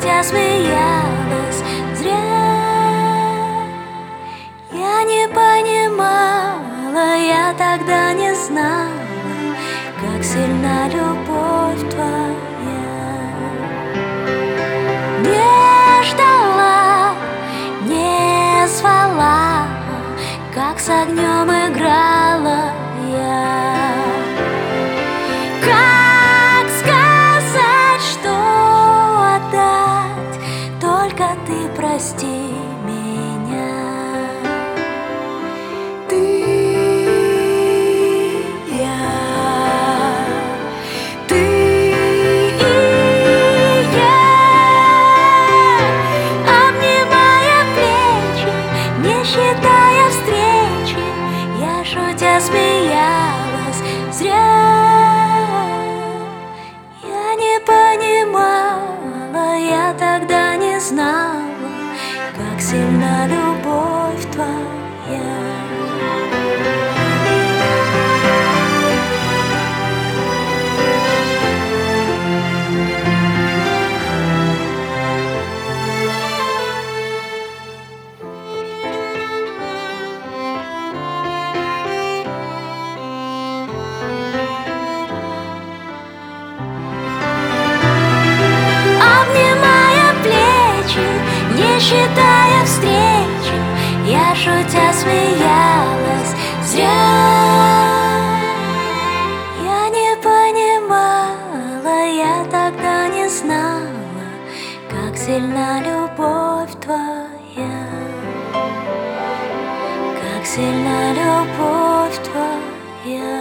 шутя смеялась зря. Я не понимала, я тогда не знала, как сильна любовь твоя. Не ждала, не звала, как с огнем играла я. Как сказать, что отдать, только ты прости меня. Ты, я, ты и я, обнимая плечи, не считая встречи, я шутя смеялась зря. Я не понимала, я тогда не знала, как сильна любовь твоя. Не считая встречи, я шутя смеялась зря. Я не понимала, я тогда не знала, как сильна любовь твоя, как сильна любовь твоя.